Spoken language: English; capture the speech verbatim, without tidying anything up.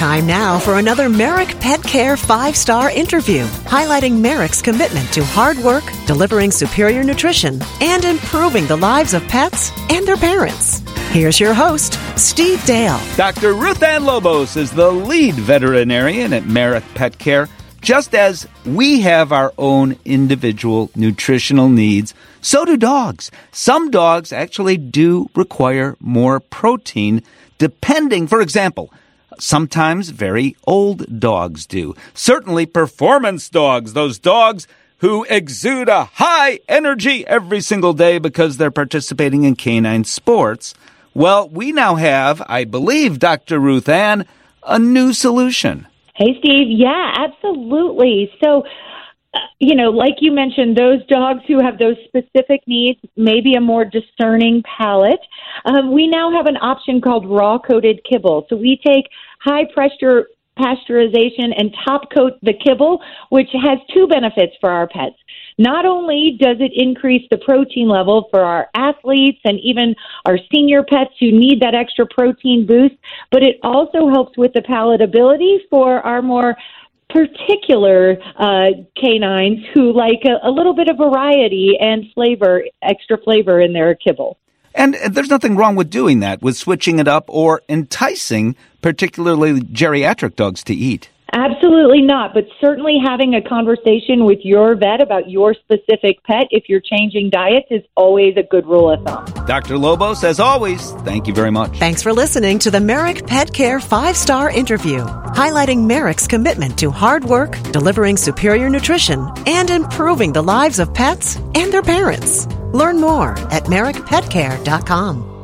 Time now for another Merrick Pet Care five-star interview, highlighting Merrick's commitment to hard work, delivering superior nutrition, and improving the lives of pets and their parents. Here's your host, Steve Dale. Doctor Ruth Ann Lobos is the lead veterinarian at Merrick Pet Care. Just as we have our own individual nutritional needs, so do dogs. Some dogs actually do require more protein, depending, for example, sometimes very old dogs do. Certainly performance dogs, those dogs who exude a high energy every single day because they're participating in canine sports. Well, we now have, I believe, Doctor Ruth Ann, a new solution. Hey, Steve. Yeah, absolutely. So, uh, you know, like you mentioned, those dogs who have those specific needs, maybe a more discerning palate, um, we now have an option called raw-coated kibble. So we take high-pressure pasteurization and top-coat the kibble, which has two benefits for our pets. Not only does it increase the protein level for our athletes and even our senior pets who need that extra protein boost, but it also helps with the palatability for our more particular uh, canines who like a, a little bit of variety and flavor, extra flavor in their kibble. And there's nothing wrong with doing that, with switching it up or enticing particularly geriatric dogs to eat. Absolutely not, but certainly having a conversation with your vet about your specific pet if you're changing diets is always a good rule of thumb. Doctor Lobos, as always, thank you very much. Thanks for listening to the Merrick Pet Care five-star interview, highlighting Merrick's commitment to hard work, delivering superior nutrition, and improving the lives of pets and their parents. Learn more at merrick pet care dot com.